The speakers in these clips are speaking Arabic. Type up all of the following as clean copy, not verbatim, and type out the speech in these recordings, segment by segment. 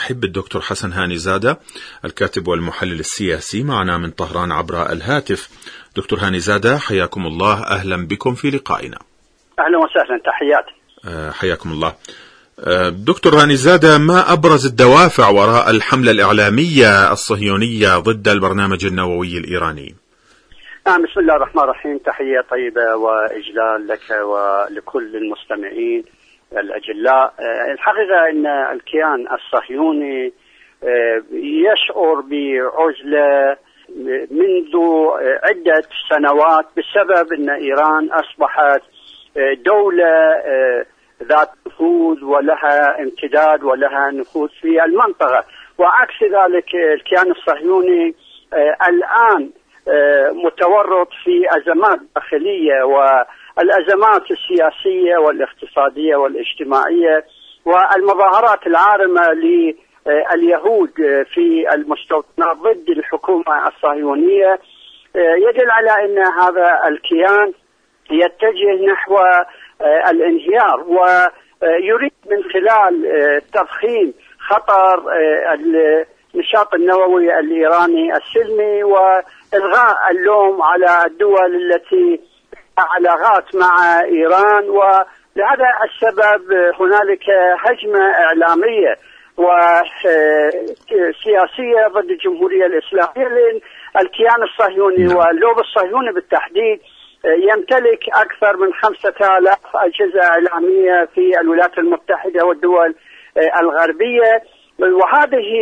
أرحب بالدكتور حسن هاني زادة، الكاتب والمحلل السياسي، معنا من طهران عبر الهاتف. دكتور هاني زادة، حياكم الله، أهلا بكم في لقائنا. أهلا وسهلا، تحياتي. حياكم الله. دكتور هاني زادة، ما أبرز الدوافع وراء الحملة الإعلامية الصهيونية ضد البرنامج النووي الإيراني؟ بسم الله الرحمن الرحيم. تحية طيبة وإجلال لك ولكل المستمعين الأجلاء. الحقيقة أن الكيان الصهيوني يشعر بعزلة منذ عدة سنوات بسبب أن إيران أصبحت دولة ذات نفوذ ولها امتداد ولها نفوذ في المنطقة، وعكس ذلك الكيان الصهيوني الآن متورط في أزمات داخلية، والأزمات السياسية والاقتصادية والاجتماعية والمظاهرات العارمة لليهود في المستوطنات ضد الحكومة الصهيونية يدل على أن هذا الكيان يتجه نحو الانهيار، ويريد من خلال تضخيم خطر النشاط النووي الإيراني السلمي وإلغاء اللوم على الدول التي علاقات مع إيران. ولهذا السبب هنالك هجمة إعلامية وسياسية ضد الجمهورية الإسلامية، لأن الكيان الصهيوني واللوب الصهيوني بالتحديد يمتلك أكثر من 5000 أجهزة إعلامية في الولايات المتحدة والدول الغربية، وهذه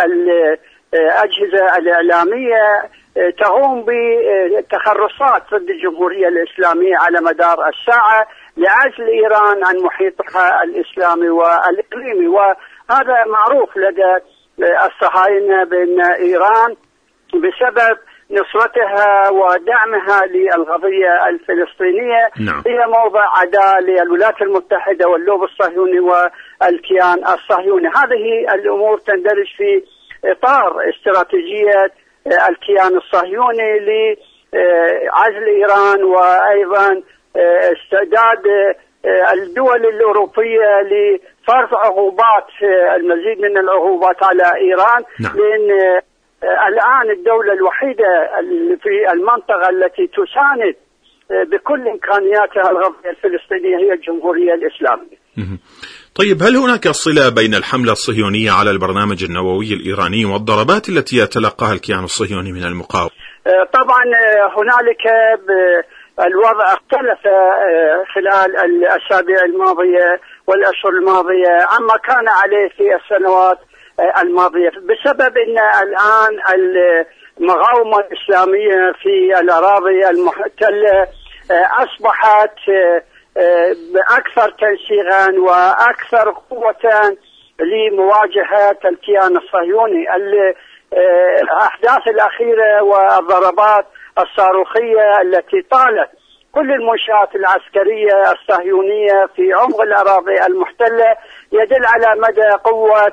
الأجهزة الإعلامية تقوم بتخرصات ضد الجمهورية الإسلامية على مدار الساعة لعزل إيران عن محيطها الإسلامي والإقليمي. وهذا معروف لدى الصهاينة بأن إيران بسبب نصرتها ودعمها للقضية الفلسطينية هي موضع عداء للولايات المتحدة واللوب الصهيوني والكيان الصهيوني. هذه الأمور تندرج في إطار استراتيجية الكيان الصهيوني لعزل إيران، وأيضا استعداد الدول الأوروبية لفرض عقوبات، المزيد من العقوبات على إيران. لأن الآن الدولة الوحيدة في المنطقة التي تساند بكل إمكانياتها القضية الفلسطينية هي الجمهورية الإسلامية. طيب، هل هناك صلة بين الحملة الصهيونية على البرنامج النووي الإيراني والضربات التي يتلقاها الكيان الصهيوني من المقاومة؟ طبعا هنالك الوضع اختلف خلال الأسابيع الماضية والأشهر الماضية عما كان عليه في السنوات الماضية، بسبب أن الآن المقاومة الإسلامية في الأراضي المحتلة أصبحت أكثر تنسيقا وأكثر قوة لمواجهة الكيان الصهيوني. الأحداث الأخيرة والضربات الصاروخية التي طالت كل المنشآت العسكرية الصهيونية في عمق الأراضي المحتلة يدل على مدى قوة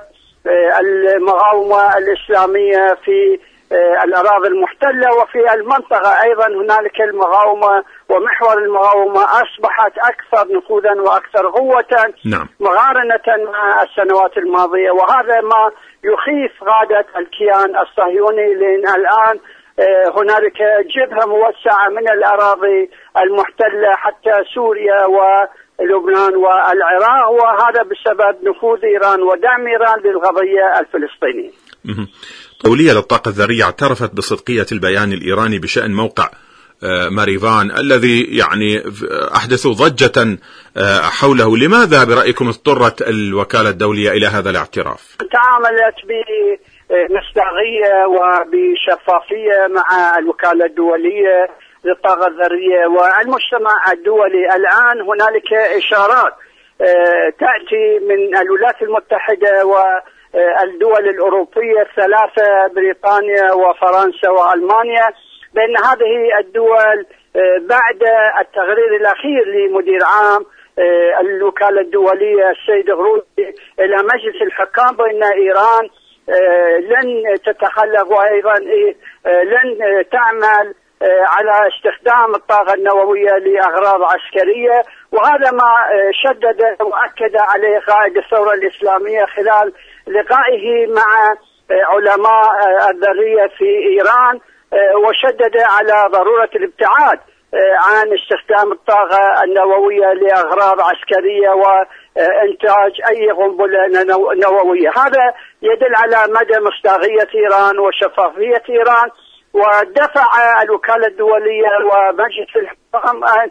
المقاومة الإسلامية في الأراضي المحتلة وفي المنطقة. أيضا هنالك المقاومة ومحور المقاومة أصبحت أكثر نفوذا وأكثر قوة مقارنة مع السنوات الماضية، وهذا ما يخيف قادة الكيان الصهيوني، لأن الآن هنالك جبهة موسعة من الأراضي المحتلة حتى سوريا ولبنان والعراق، وهذا بسبب نفوذ إيران ودعم إيران للقضية الفلسطينية. الدولية للطاقة الذرية اعترفت بصدقية البيان الإيراني بشأن موقع ماريفان الذي أحدثوا ضجة حوله. لماذا برأيكم اضطرت الوكالة الدولية إلى هذا الاعتراف؟ تعاملت بمصداقية وبشفافية مع الوكالة الدولية للطاقة الذرية والمجتمع الدولي. الآن هنالك إشارات تأتي من الولايات المتحدة والدول الأوروبية الثلاثة، بريطانيا وفرنسا وألمانيا، بأن هذه الدول بعد التقرير الأخير لمدير عام الوكالة الدولية السيد غروزي إلى مجلس الحكام بأن إيران لن تتخلف وأيضا لن تعمل على استخدام الطاقة النووية لأغراض عسكرية، وهذا ما شدد وأكد عليه قائد الثورة الإسلامية خلال لقائه مع علماء الذرية في إيران، وشدد على ضرورة الابتعاد عن استخدام الطاقة النووية لأغراض عسكرية وإنتاج أي قنبلة نووية. هذا يدل على مدى مصداقية إيران وشفافية إيران، ودفع الوكالة الدولية ومجلس الحكام أن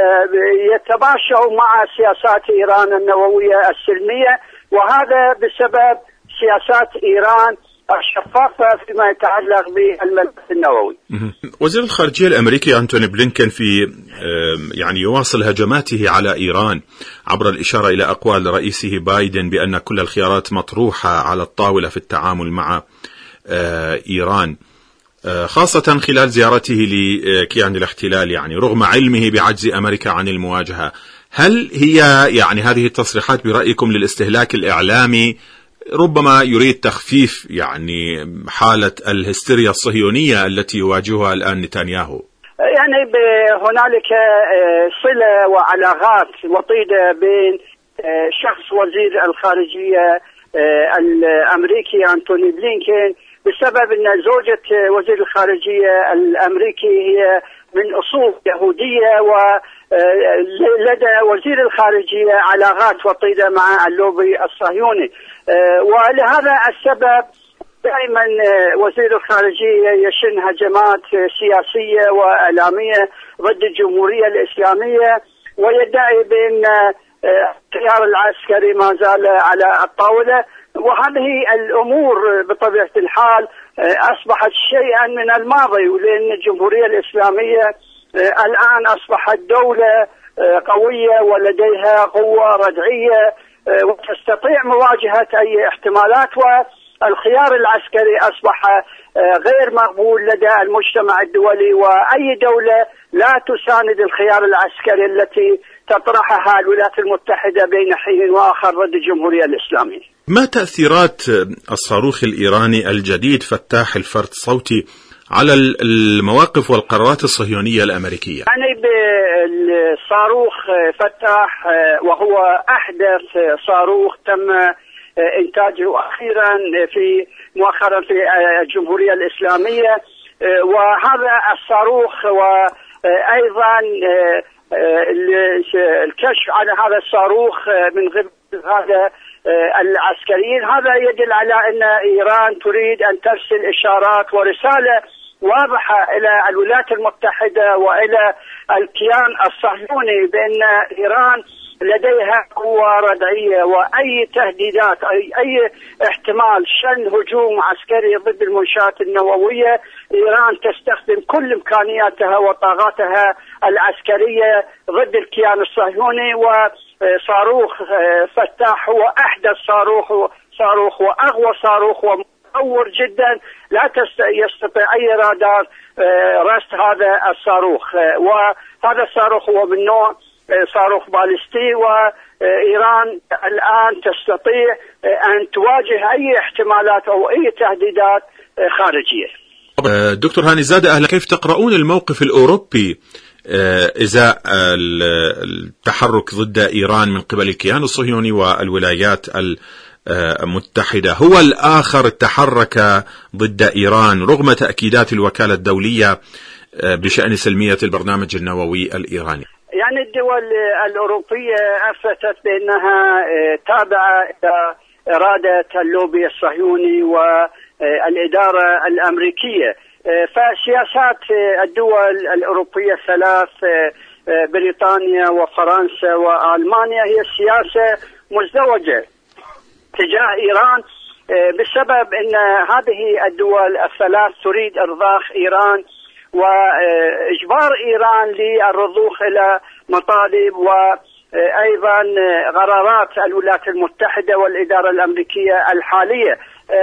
يتماشوا مع سياسات إيران النووية السلمية، وهذا بسبب سياسات إيران الشفافة فيما يتعلق بالملف النووي. وزير الخارجية الأمريكي أنتوني بلينكن في يعني يواصل هجماته على إيران عبر الإشارة إلى أقوال رئيسه بايدن بأن كل الخيارات مطروحة على الطاولة في التعامل مع إيران، خاصة خلال زيارته لكيان الاحتلال، يعني رغم علمه بعجز أمريكا عن المواجهة. هل هي يعني هذه التصريحات برأيكم للاستهلاك الإعلامي ربما يريد تخفيف يعني حالة الهستيريا الصهيونية التي يواجهها الآن نتنياهو؟ يعني هنالك صلة وعلاقات وطيدة بين شخص وزير الخارجية الأمريكي أنتوني بلينكن، بسبب أن زوجة وزير الخارجية الأمريكي هي من أصول يهودية، ولدى وزير الخارجية علاقات وطيدة مع اللوبي الصهيوني، ولهذا السبب دائما وزير الخارجية يشن هجمات سياسية وإعلامية ضد الجمهورية الإسلامية، ويدعي بأن الخيار العسكري ما زال على الطاولة. وهذه الأمور بطبيعة الحال أصبحت شيئا من الماضي، لأن الجمهورية الإسلامية الآن أصبحت دولة قوية ولديها قوة ردعية وتستطيع مواجهة أي احتمالات، والخيار العسكري أصبح غير مقبول لدى المجتمع الدولي، وأي دولة لا تساند الخيار العسكري التي تطرحها الولايات المتحدة بين حين وآخر ضد الجمهورية الإسلامية. ما تأثيرات الصاروخ الإيراني الجديد فتاح الفرد صوتي على المواقف والقرارات الصهيونية الأمريكية؟ يعني بالصاروخ فتاح، وهو أحدث صاروخ تم إنتاجه أخيرا مؤخرا في الجمهورية الإسلامية، وهذا الصاروخ وأيضا الكشف عن هذا الصاروخ من قبل هذا العسكريين، هذا يدل على أن إيران تريد أن ترسل إشارات ورسالة واضحة إلى الولايات المتحدة وإلى الكيان الصهيوني بأن إيران لديها قوة ردعية، وأي تهديدات أي احتمال شن هجوم عسكري ضد المنشآت النووية، إيران تستخدم كل إمكانياتها وطاقاتها العسكرية ضد الكيان الصهيوني. وصاروخ فتاح هو أحدث صاروخ وأقوى صاروخ ومتطور جدا، لا يستطيع أي رادار رصد هذا الصاروخ، وهذا الصاروخ هو من نوع صاروخ باليستي، وإيران الآن تستطيع أن تواجه أي احتمالات أو أي تهديدات خارجية. دكتور هاني زادة، أهلا، كيف تقرؤون الموقف الأوروبي إزاء التحرك ضد إيران من قبل الكيان الصهيوني والولايات المتحدة؟ هو الآخر تحرك ضد إيران رغم تأكيدات الوكالة الدولية بشأن سلمية البرنامج النووي الإيراني. يعني الدول الأوروبية أثبتت بأنها تابعة إلى إرادة اللوبي الصهيوني والإدارة الأمريكية، فسياسات الدول الأوروبية الثلاث بريطانيا وفرنسا وألمانيا هي سياسة مزدوجة تجاه إيران، بسبب أن هذه الدول الثلاث تريد إرضاخ إيران وإجبار إيران للرضوخ إلى مطالب وأيضا قرارات الولايات المتحدة والإدارة الأمريكية الحالية.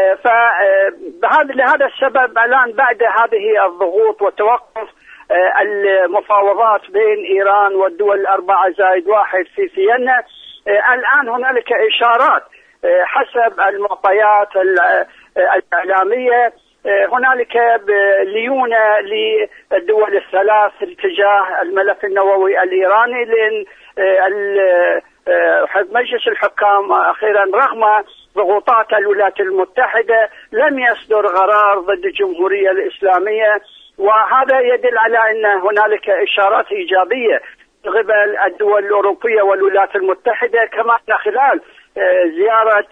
لهذا السبب الآن بعد هذه الضغوط وتوقف المفاوضات بين إيران والدول 4+1 في فيينا، الآن هنالك إشارات حسب المعطيات الإعلامية، هنالك ليونة للدول الثلاث تجاه الملف النووي الإيراني، لأن مجلس الحكام أخيرا رغم ضغوطات الولايات المتحدة لم يصدر قرار ضد الجمهورية الإسلامية، وهذا يدل على أن هنالك إشارات إيجابية قبل الدول الأوروبية والولايات المتحدة. كما أن خلال زيارة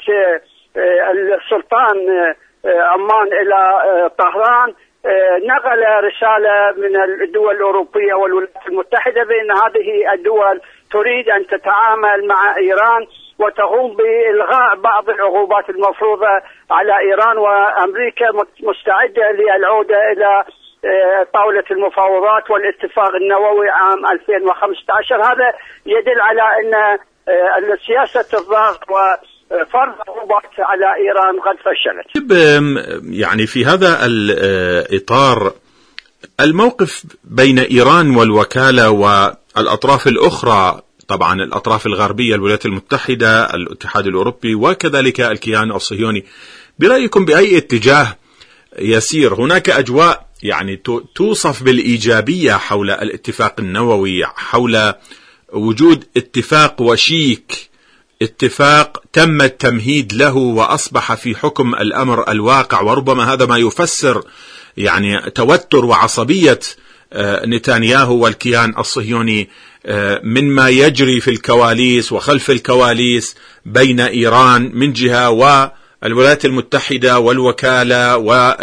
السلطان عمان إلى طهران نقل رسالة من الدول الأوروبية والولايات المتحدة بأن هذه الدول تريد أن تتعامل مع إيران وتقوم بإلغاء بعض العقوبات المفروضة على إيران، وأمريكا مستعدة للعودة إلى طاولة المفاوضات والاتفاق النووي عام 2015. هذا يدل على أن سياسة الضغط وفرض عقوبات على إيران قد فشلت. يعني في هذا الإطار الموقف بين إيران والوكالة والأطراف الأخرى، طبعا الأطراف الغربية الولايات المتحدة، الاتحاد الأوروبي، وكذلك الكيان الصهيوني، برأيكم بأي اتجاه يسير؟ هناك أجواء يعني توصف بالإيجابية حول الاتفاق النووي، حول وجود اتفاق وشيك، اتفاق تم التمهيد له وأصبح في حكم الأمر الواقع، وربما هذا ما يفسر يعني توتر وعصبية نتنياهو والكيان الصهيوني مما يجري في الكواليس وخلف الكواليس بين إيران من جهة والولايات المتحدة والوكالة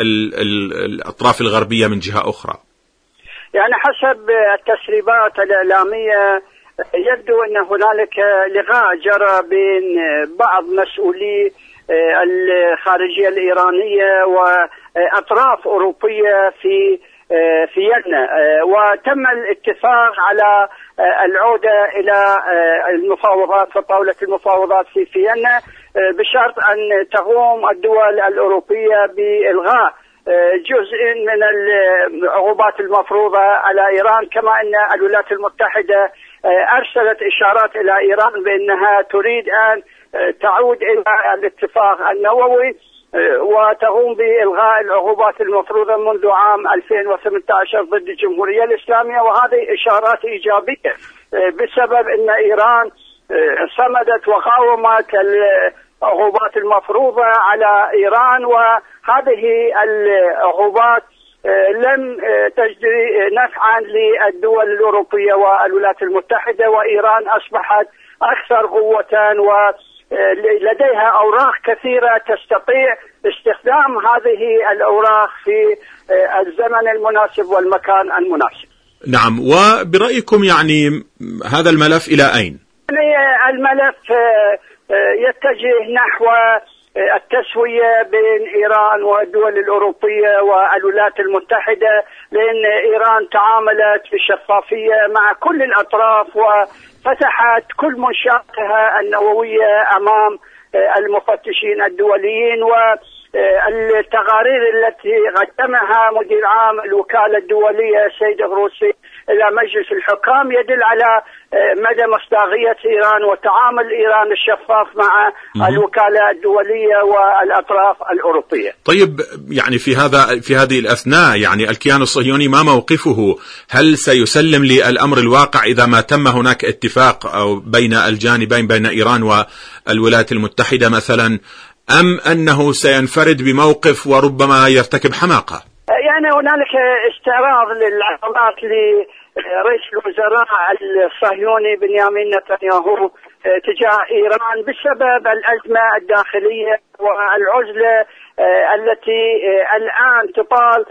والأطراف الغربية من جهة أخرى. يعني حسب التسريبات الإعلامية يبدو أن هنالك لقاء جرى بين بعض مسؤولي الخارجية الإيرانية وأطراف أوروبية في فيينا، وتم الاتفاق على العودة إلى المفاوضات وطاولة المفاوضات في فيينا بشرط أن تقوم الدول الأوروبية بإلغاء جزء من العقوبات المفروضة على إيران. كما أن الولايات المتحدة أرسلت إشارات إلى إيران بأنها تريد أن تعود إلى الاتفاق النووي وتقوم بإلغاء العقوبات المفروضة منذ عام 2018 ضد الجمهورية الإسلامية، وهذه إشارات إيجابية بسبب أن إيران صمدت وقاومت العقوبات المفروضة على إيران، وهذه العقوبات لم تجري نفعا للدول الأوروبية والولايات المتحدة، وإيران أصبحت أكثر قوة ولديها أوراق كثيرة تستطيع استخدام هذه الأوراق في الزمن المناسب والمكان المناسب. نعم، وبرأيكم يعني هذا الملف إلى أين؟ الملف يتجه نحو التسوية بين إيران والدول الأوروبية والولايات المتحدة، لأن إيران تعاملت بشفافية مع كل الأطراف وفتحت كل منشآتها النووية أمام المفتشين الدوليين، والتقارير التي قدمها مدير عام الوكالة الدولية السيد غروسي إلى مجلس الحكام يدل على مدى مصداقية إيران وتعامل إيران الشفاف مع الوكالة الدولية والأطراف الأوروبية. طيب، يعني في هذه الأثناء يعني الكيان الصهيوني ما موقفه؟ هل سيسلم للأمر الواقع إذا ما تم هناك اتفاق أو بين الجانبين بين إيران والولايات المتحدة مثلا، أم أنه سينفرد بموقف وربما يرتكب حماقة؟ يعني هنالك استعراض للعضلات لرئيس الوزراء الصهيوني بنيامين نتنياهو تجاه إيران بسبب الأزمة الداخلية والعزلة التي الآن تطال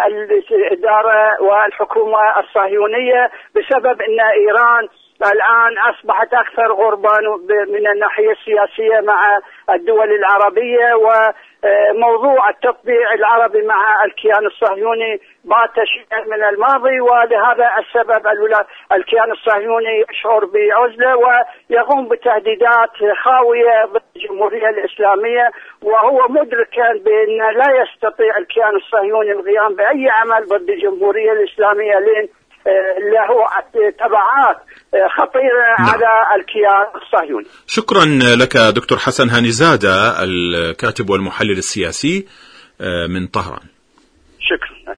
الإدارة والحكومة الصهيونية بسبب أن إيران الآن أصبحت أكثر قربا من الناحية السياسية مع الدول العربية، وموضوع التطبيع العربي مع الكيان الصهيوني بات شيئا من الماضي، ولهذا السبب الكيان الصهيوني يشعر بعزلة ويقوم بتهديدات خاوية ضد الجمهورية الإسلامية، وهو مدركا بأن لا يستطيع الكيان الصهيوني القيام بأي عمل ضد الجمهورية الإسلامية لأن له تبعات خطيرة على الكيان الصهيوني. شكرا لك دكتور حسن هانيزادة، الكاتب والمحلل السياسي من طهران. شكرا.